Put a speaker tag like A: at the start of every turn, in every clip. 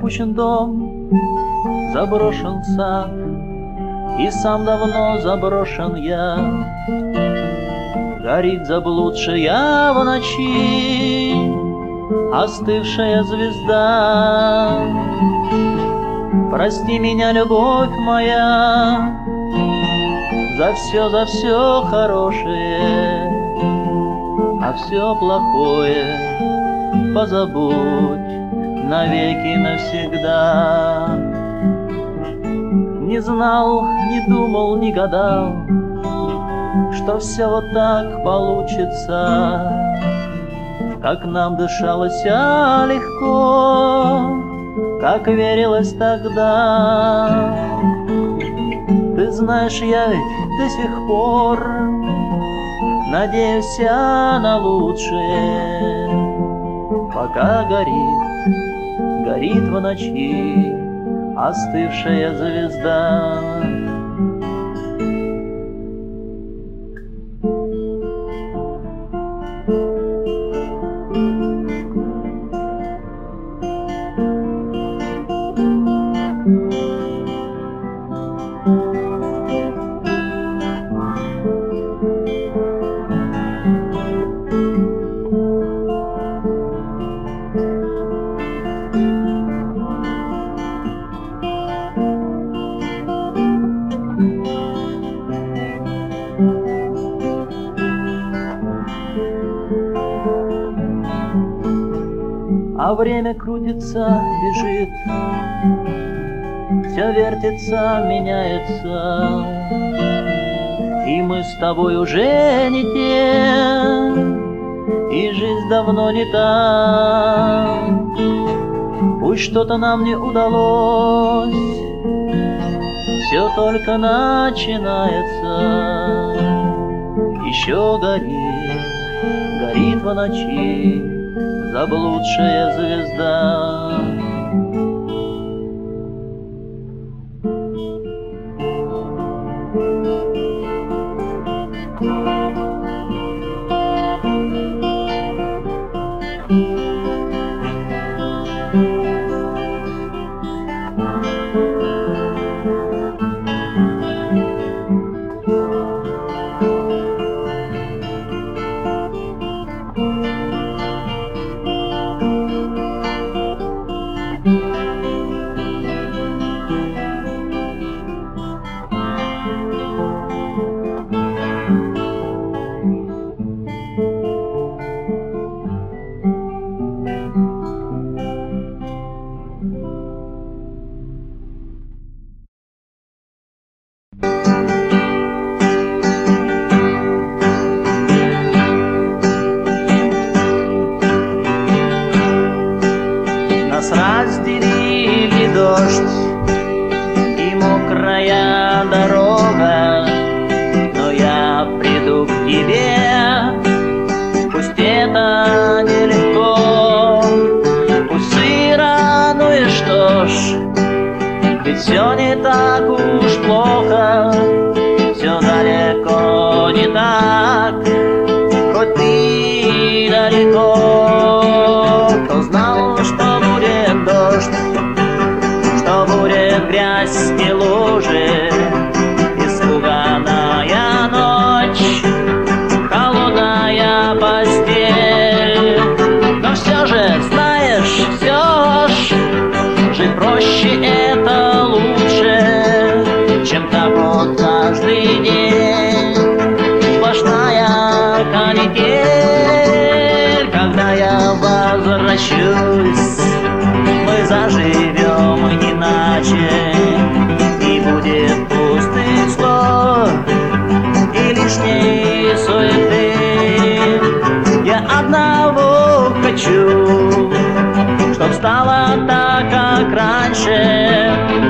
A: Разрушен дом, заброшен сад, и сам давно заброшен я. Горит заблудшая в ночи остывшая звезда. Прости меня, любовь моя, за все хорошее, а все плохое позабудь навеки навсегда. Не знал, не думал, не гадал, что все вот так получится, как нам дышалось легко, как верилось тогда. Ты знаешь, я ведь до сих пор надеюсь на лучшее, пока горит в ночи остывшая звезда. А время крутится, бежит, все вертится, меняется, и мы с тобой уже не те, и жизнь давно не та. Пусть что-то нам не удалось, все только начинается. Еще горит в ночи заблудшая звезда. Нас разделили дождь и мокрая дорога, но я приду к тебе, пусть это нелегко, пусть сыро, ну и что ж, ведь все не так уж плохо, все далеко не так, хоть ты далеко. Кто знал, что будет дождь, что будет грязь и лужи, испуганная ночь, холодная постель. Но все же, знаешь, все ж жить проще, это лучше, чем так вот каждый день. Сплошная канитель, когда я возвращусь, мы заживем иначе, не будет пустых слов и лишней суеты. Я одного хочу, чтоб стало так, как раньше,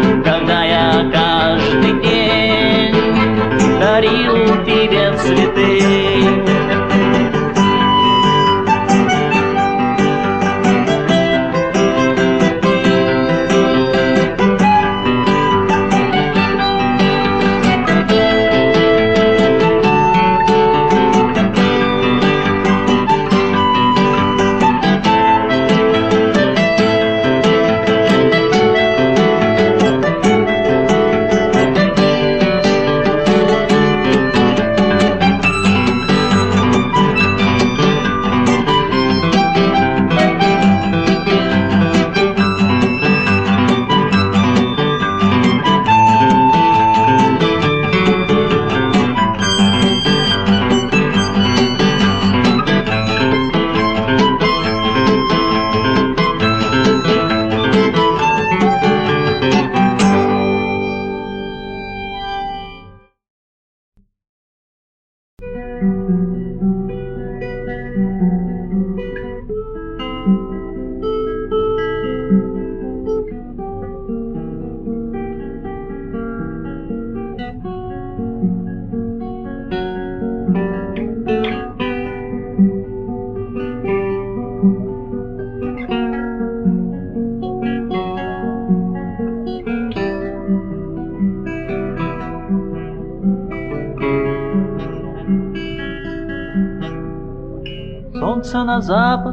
A: солнце на запад,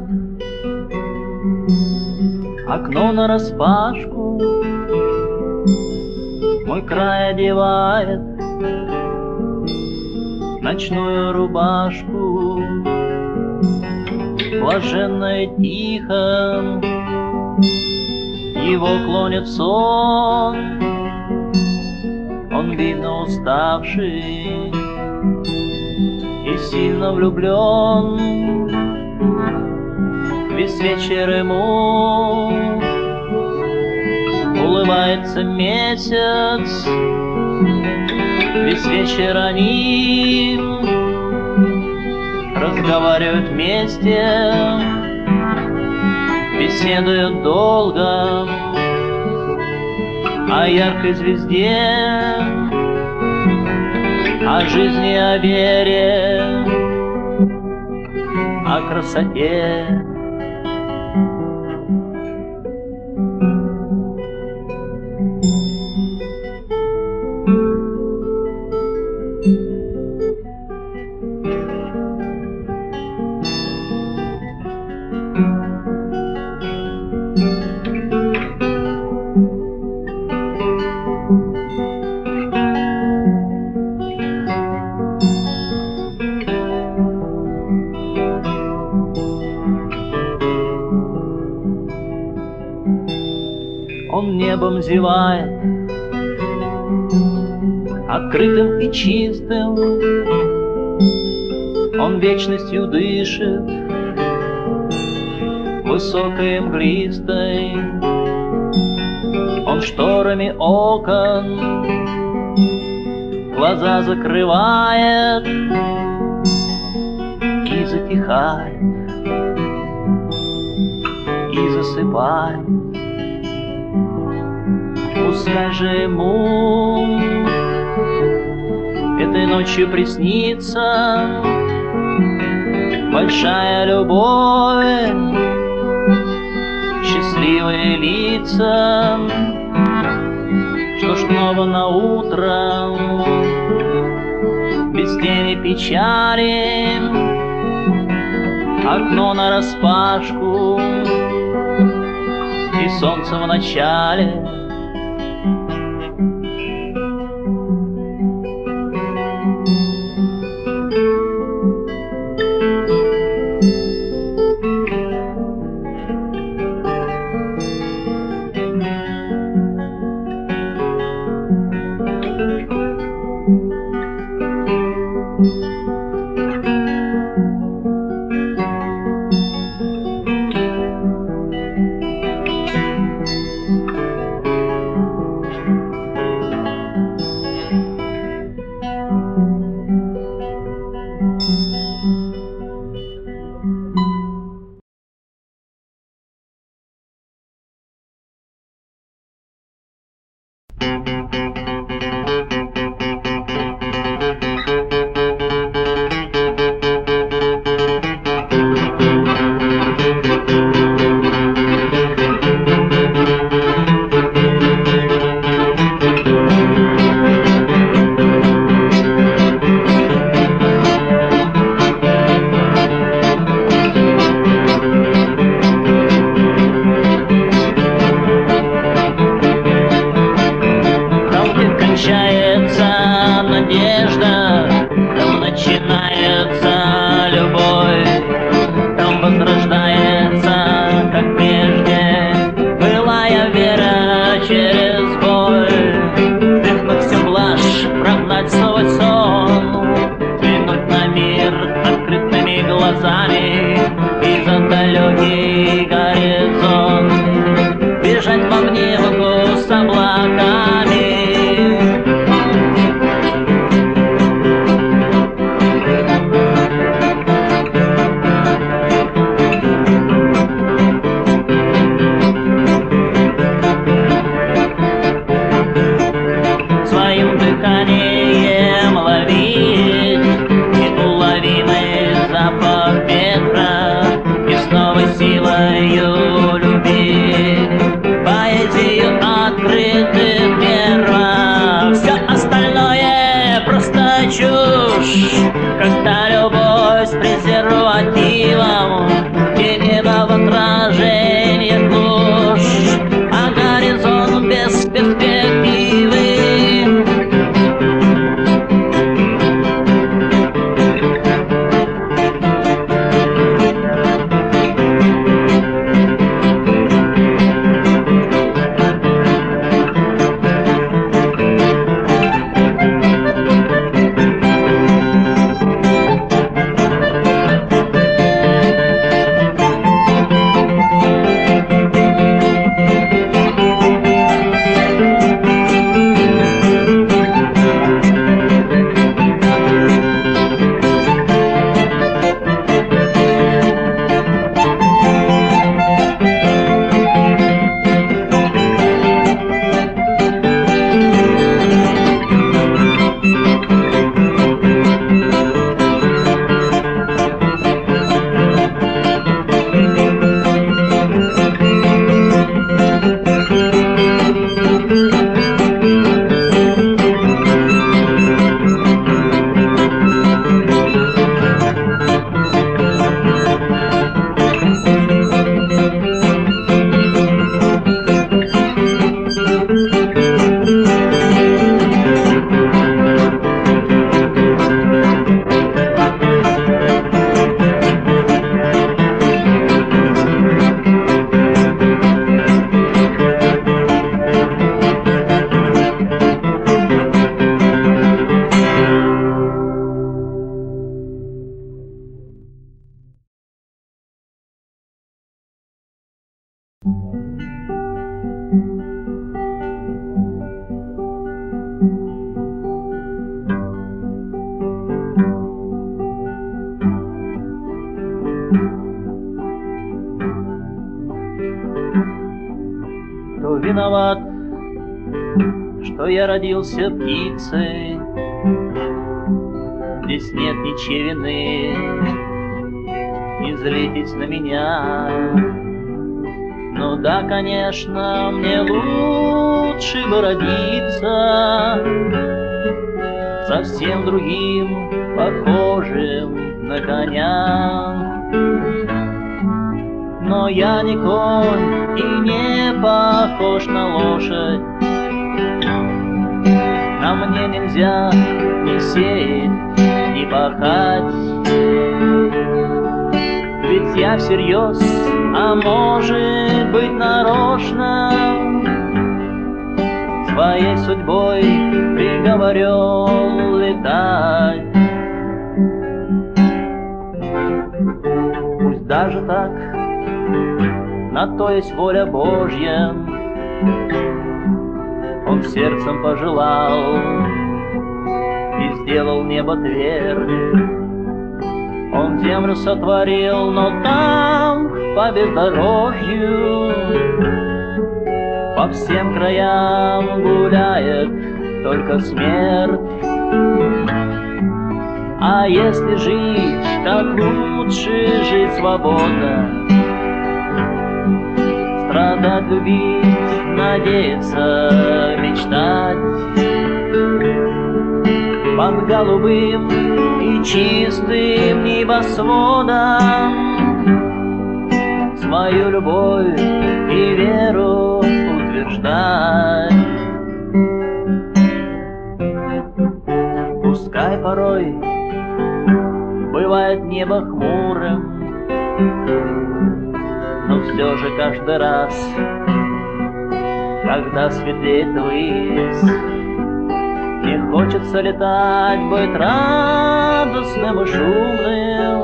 A: окно нараспашку, мой край одевает ночную рубашку. Блаженно и тихо его клонит в сон, он видно уставший и сильно влюблен. Весь вечер ему улыбается месяц, весь вечер они разговаривают вместе, беседуют долго о яркой звезде, о жизни, о вере, о красоте. Он небом зевает, открытым и чистым, он вечностью дышит, высокой и мглистой. Он шторами окон глаза закрывает и затихает, и засыпает. Пускай же ему этой ночью приснится большая любовь, счастливые лица, что снова на утро без тени печали, окно нараспашку и солнце в начале. что я родился птицей. Здесь нет ничьей вины, не злитесь на меня. Ну да, конечно, мне лучше бы родиться совсем другим, похожим на коня. Но я не конь и не похож на лошадь. На мне нельзя ни сеять, ни пахать. Ведь я всерьез, а может быть нарочно, своей судьбой приговорен летать. Пусть даже так, на то есть воля Божья. Он сердцем пожелал и сделал небо твердь. Он землю сотворил, но там, по бездорожью, по всем краям гуляет только смерть. А если жить, так лучше жить свободно, страдать, любить, надеяться, мечтать. Под голубым и чистым небосводом свою любовь и веру утверждать. Пускай порой бывает небо хмурым, но все же каждый раз, когда светлеет высь, мне хочется летать, быть радостным и шумным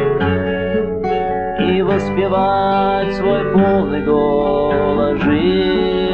A: и воспевать свой полный голос жизни.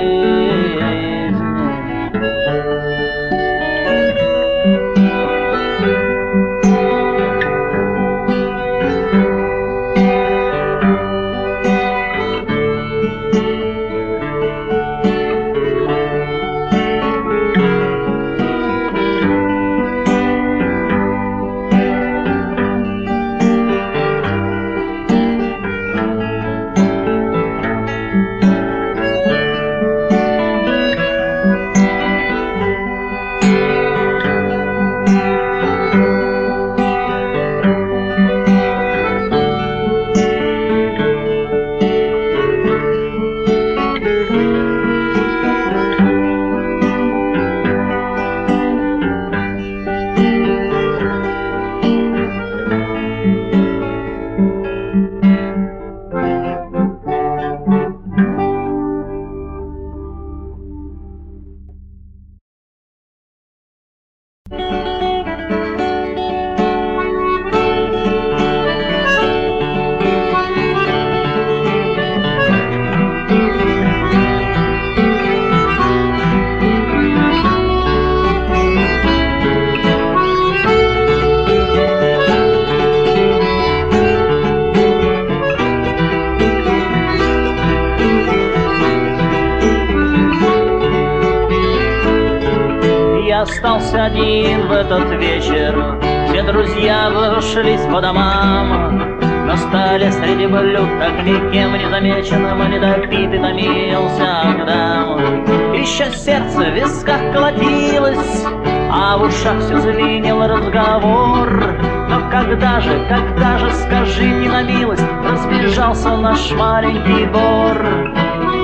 A: Остался один в этот вечер, все друзья разошлись по домам. На столе среди блюд, так никем не замеченным, недопитый томился агдам. Еще сердце в висках колотилось, а в ушах все звенел разговор. Но когда же, скажите на милость, разбежался наш маленький двор?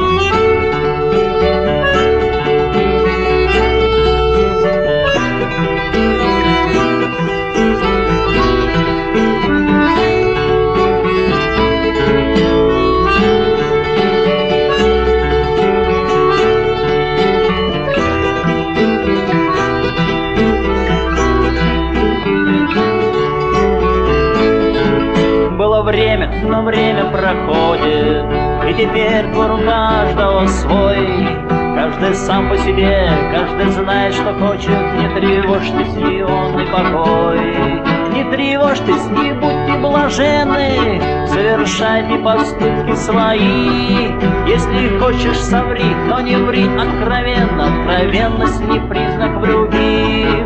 A: Время, но время проходит, и теперь двор у каждого свой. Каждый сам по себе, каждый знает, что хочет. Не тревожьтесь, и он и покой. Не тревожьтесь, не будьте блаженны, совершайте поступки свои. Если хочешь, соври, но не ври откровенно, откровенность не признак в любви.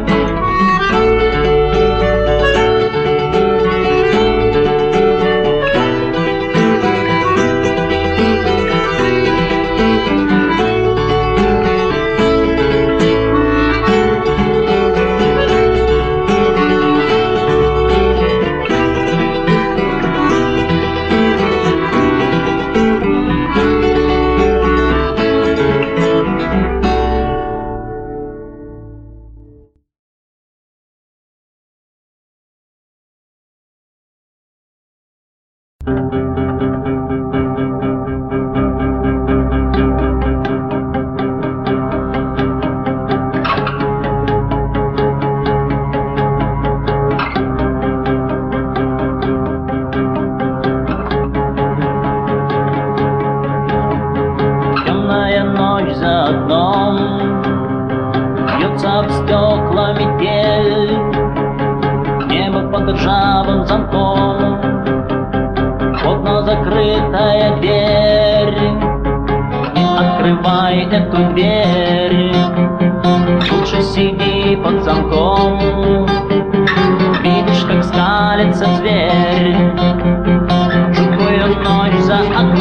A: За окном бьется об стекла метель, небо под ржавым замком, окна закрытая дверь. Не открывай эту дверь, лучше сиди под замком. Видишь, как скалится зверь, жуткую ночь за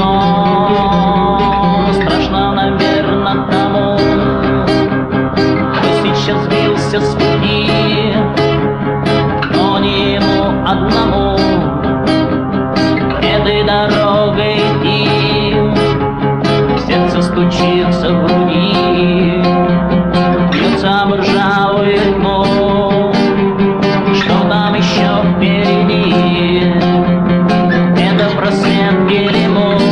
A: окном. Страшно, наверное, тому, кто сейчас сбился с пути, но не ему одному этой дорогой идти. Сердце стучится в груди, бьется об ржавую тьму. Что там еще впереди? Это просвет или муть?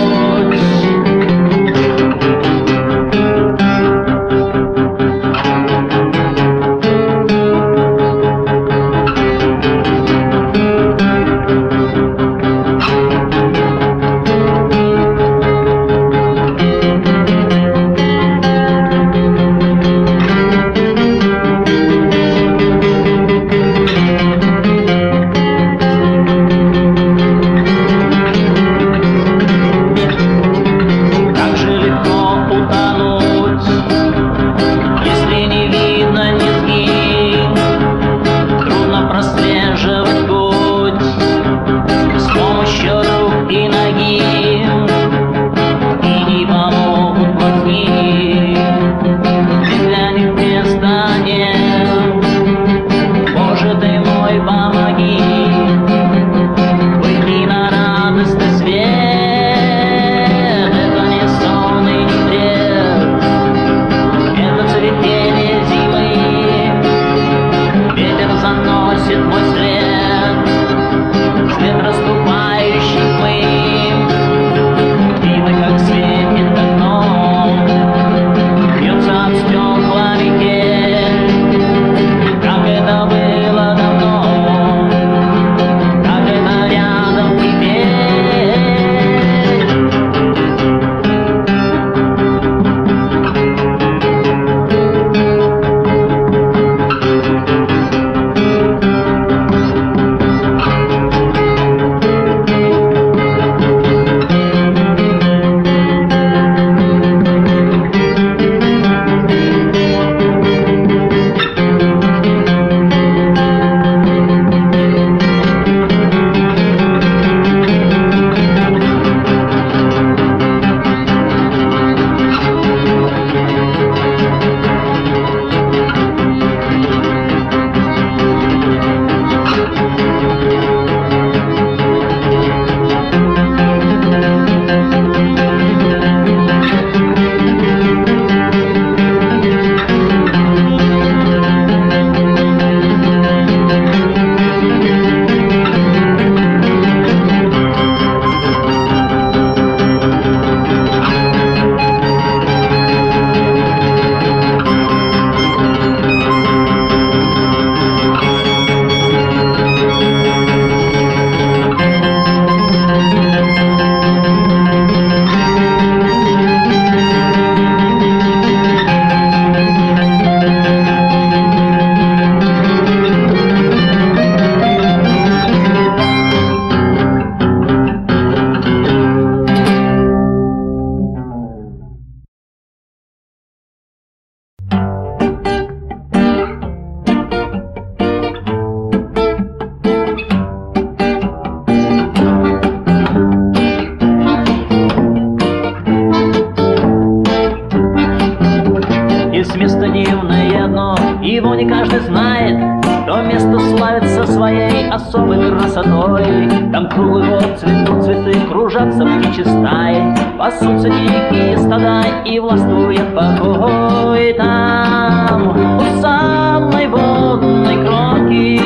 A: главное одно, его не каждый знает. То место славится своей особой красотой. Там круглый год цветут цветы, кружатся птичьи стаи, пасутся дикие стада и властвует покой. Там у самой водной кромки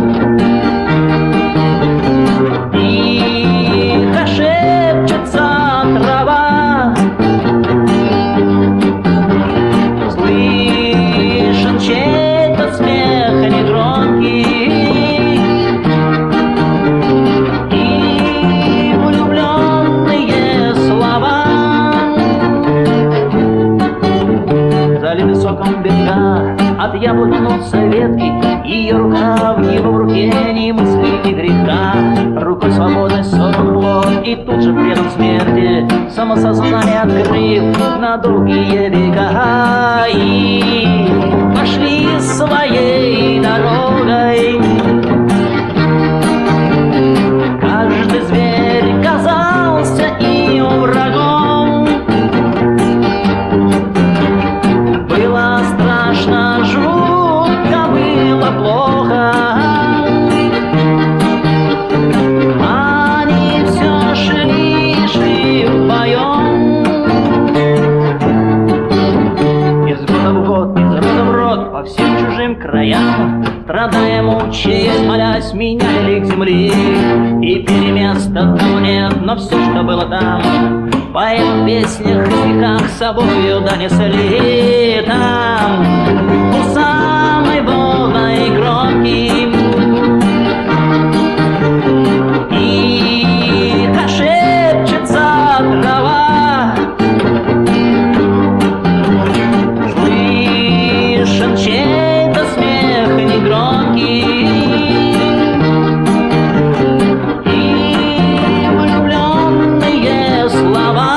A: тихо шепчется трава, слышен чей-то смех негромкий и влюбленные слова. Залиты соком берега, от яблок гнутся ветки, ее рука в его руке, ни мысли, ни греха. Рукой свободной сорван плод и тут же предан смерти, самосознание открыв на долгие века. И пошли своей дорогой. Каждый зверь казался им врагом. Было страшно, жутко, было плохо. Они все шли вдвоем. Из года в год, из рода в род, по всем чужим краям, страдая, мучаясь, молясь, меняли к земли. И перемен-то там нет, но все, что было там, в поэмах, песнях и стихах с собою донесли. Там у самой водной кромки тихо шепчется трава, слышен чей-то смех негромкий и влюбленные слова.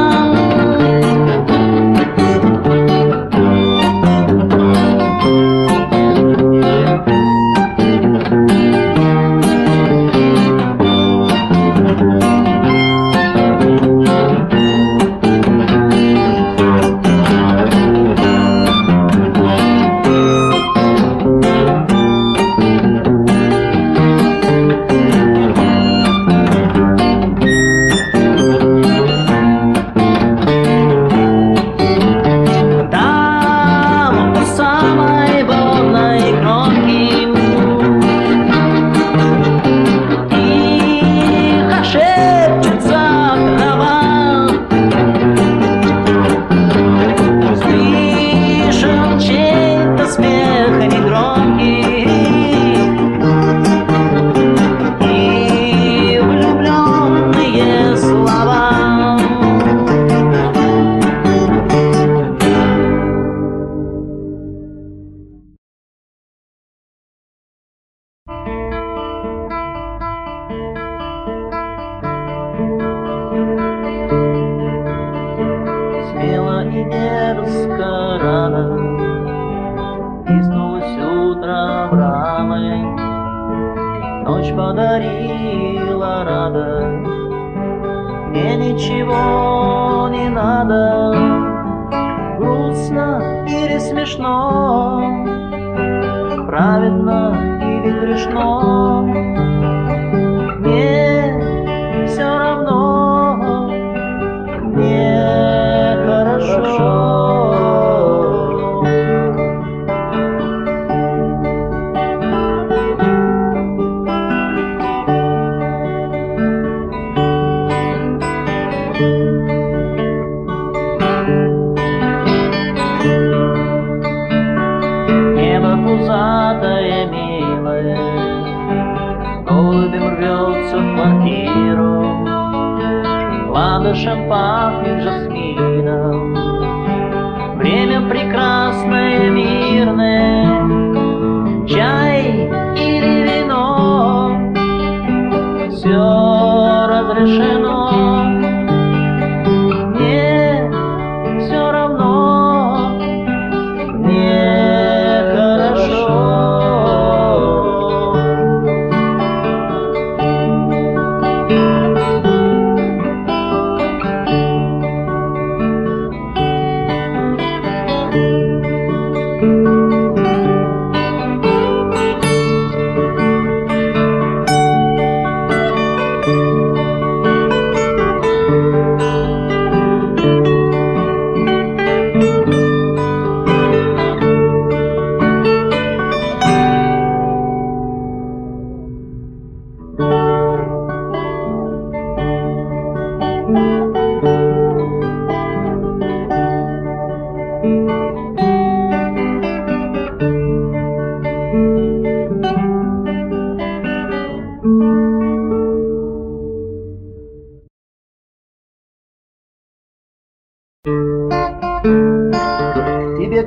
A: Смело и дерзко рано проснулось утро Авраамой, ночь подарила радость, мне ничего не надо, грустно или смешно, праведно или грешно, мне все равно, мне хорошо. Небо пузатое, милое, голубем рвется в квартиру, ладышем пахнет жасмином. Время прекрасное, мирное, чай или вино, все разрешено. Мне все равно, мне хорошо.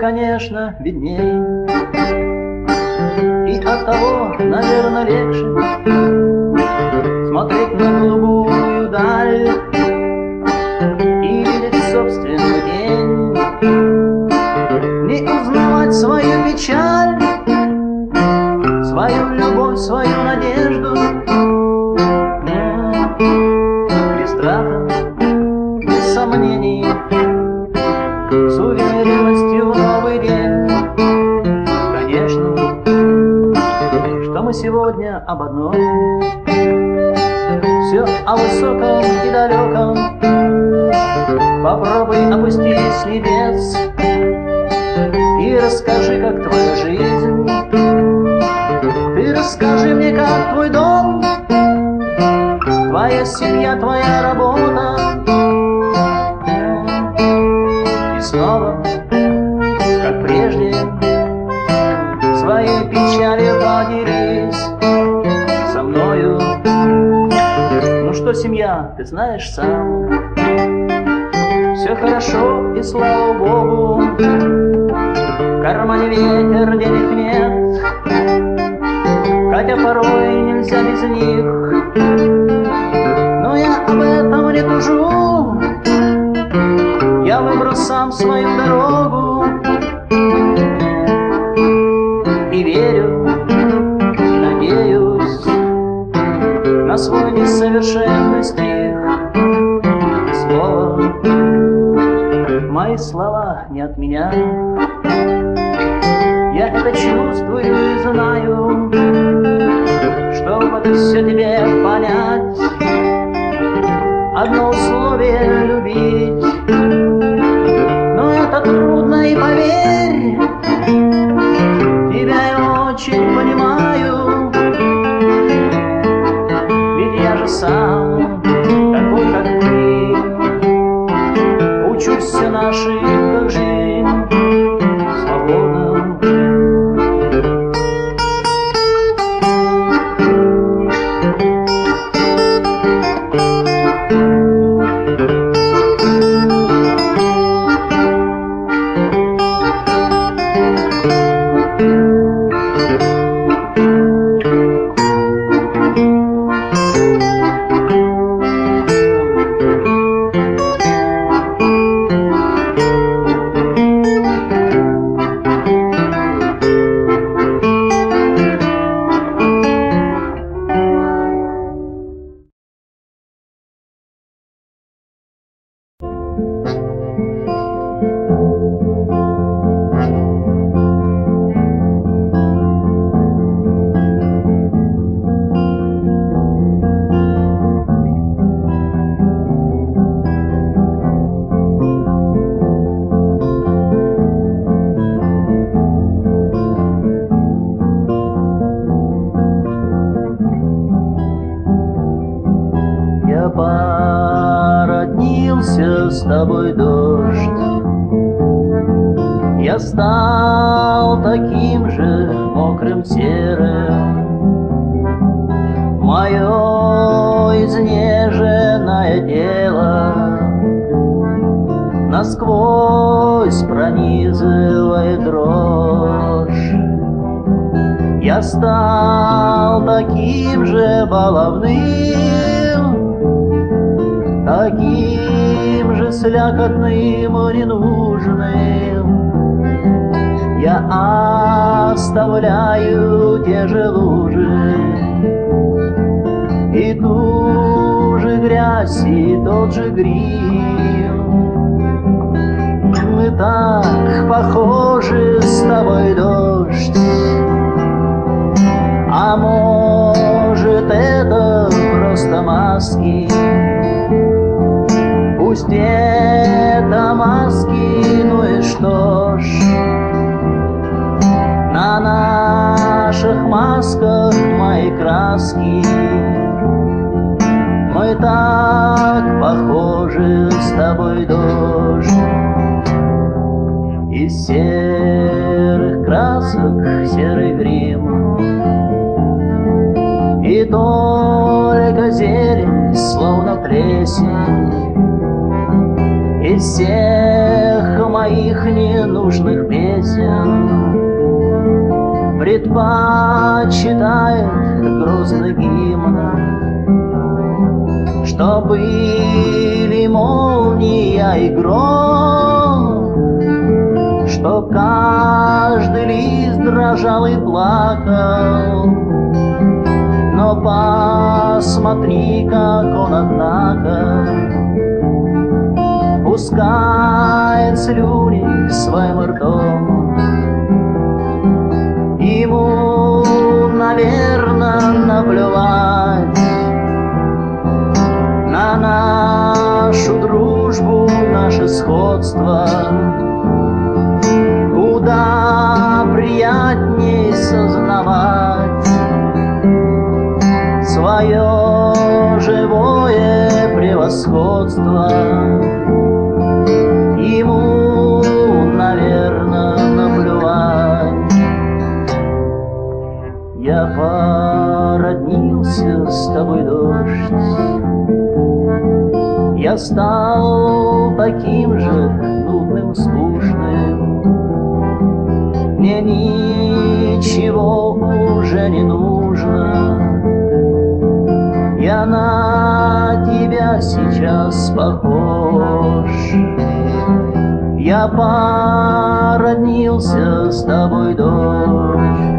A: конечно, видней. И оттого, наверное, легче смотреть на голубую даль и видеть собственную тень, не узнавать свою печаль, свою любовь, свою надежду. Без страха, без сомнений, с уверенностью в новый день. Конечно, что мы сегодня об одном, все о высоком и далеком. Попробуй опустись с небес и расскажи, как твоя жизнь. Ты расскажи мне, как твой дом, твоя семья, твоя работа. И снова, как прежде, своей печалью поделись со мною. Ну что, семья, ты знаешь сам, все хорошо и слава Богу. В кармане ветер, денег нет, хотя порой нельзя без них. Но я об этом не тужу, я выбрал сам свою дорогу. И верю, и надеюсь на свой несовершенный стих. Слово, мои слова не от меня, я это чувствую и знаю. Чтобы это все тебе понять, одно условие — любить. Но это трудно, и поверь, тебя я очень понимаю. Ведь я же сам такой, как ты, учусь на ошибках жить свободно. Породнился с тобой дождь, я стал таким же мокрым, серым. Мое изнеженное тело насквозь пронизывает дрожь. Я стал таким же баловным, таким же слякотным и ненужным. Я оставляю те же лужи и ту же грязь, и тот же грим. Мы так похожи с тобой, дождь. А может, это просто маски? Пусть это маски, ну и что ж? На наших масках мои краски. Мы так похожи с тобой, дождь. Из серых красок серый грим, и только зелень, словно плесень. Из всех твоих ненужных песен предпочитает грустный гимн, что были молния и гром, что каждый лист дрожал и плакал. Но посмотри, как он, однако, пускает слюни своим ртом. Ему, наверное, наплевать на нашу дружбу, наше сходство. Куда приятней сознавать свое живое превосходство. Ему, наверное, наплевать. Я породнился с тобой, дождь. Я стал таким же нудным, скучным. Мне ничего уже не нужно. Я на тебя сейчас похож. Я породнился с тобой, дождь.